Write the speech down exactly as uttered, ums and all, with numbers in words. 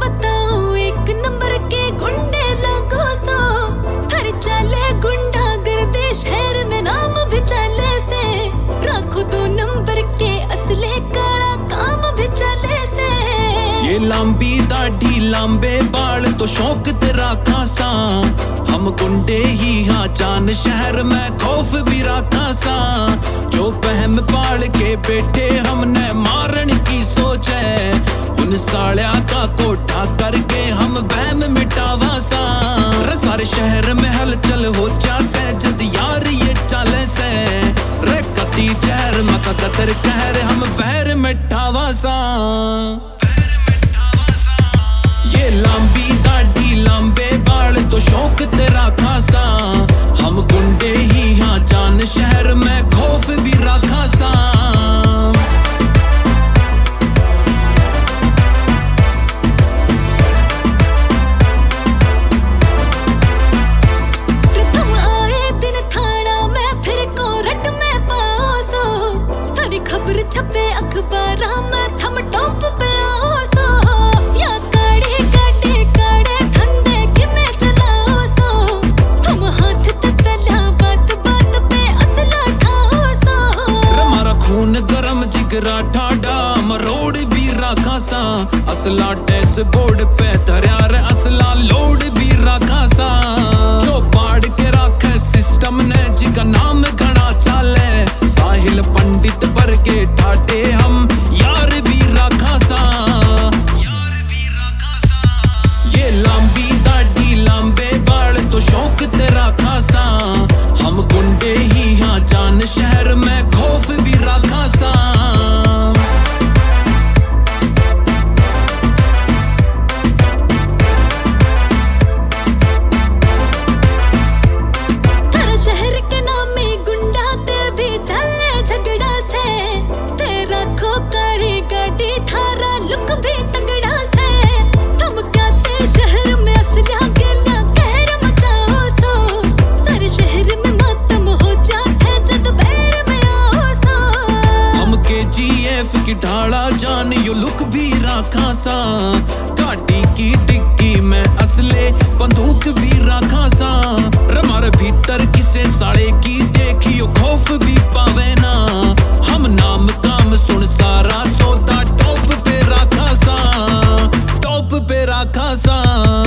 बताऊं एक नंबर के गुंडे लागो सो थर चले गुंडा गर्दे शहर में नाम भी चले से रखो दो नंबर के असले काला काम भी चले से। ये लंबी दाढ़ी लंबे बाल तो शौक तेरा खासा हम गुंडे ही हाँ जान शहर में खौफ भी रखा सा जो बहम पाल के बेटे हमने मारन की सोच है उन सालिया का कोठा करके हम बहम मिटावा सा। सारे शहर में हलचल हो जा से जद यार ये चले से रे कती जहर मका कतर कहर हम बहर मिटावा सा। ये लंबी दाढ़ी लंबे बाल तो शौक तेरा खासा हम गुंडे ही हाँ जान शहर में खौफ भी रखा सा। प्रथम आए दिन थाना में फिर कोर्ट में पासो सारी खबर छपे अखबारा में थम टॉप पे आओ सो या काड़े काटे काड़े धंधे कि मैं चलाओ सो हम हाथ ते पहला बात बात पे असला ठाओ सो। हमारा खून गरम जिगरा ठाडा मरोड़ भी रखा सा असला डैशबोर्ड पे धरिया रे असला लोड भी रखा सा जो पाड़ के रखे सिस्टम ने जिका नाम घना चाले साहिल पंडित पर के ठाटे हम यार भी रखा सा। ये लंबी दाढ़ी लंबे बाल तो शौक तेरा खासा हम गुंडे ही हाँ जान शहर में खौफ भी रखा सा। थारा शहर के नामे गुंडा ते भी चले झगड़ा से तेरा खो काड़ी गाड़ी थारा लुक भी तगड़ा से तुम कहते शहर में असला गेला कहर मचाओ सो सारे शहर में मातम हो जाते जद बैर में आओ सो। हम के जी एफ की ढाला जान यो लुक भी रखा सा गाड़ी की डिक्की में असले बंदूक भी रखा सा हमारे भीतर किसे साड़े की देखियो खौफ भी पावे ना हम नाम काम सुन सारा सौदा टॉप पे रखा सा टॉप पे रखा सा।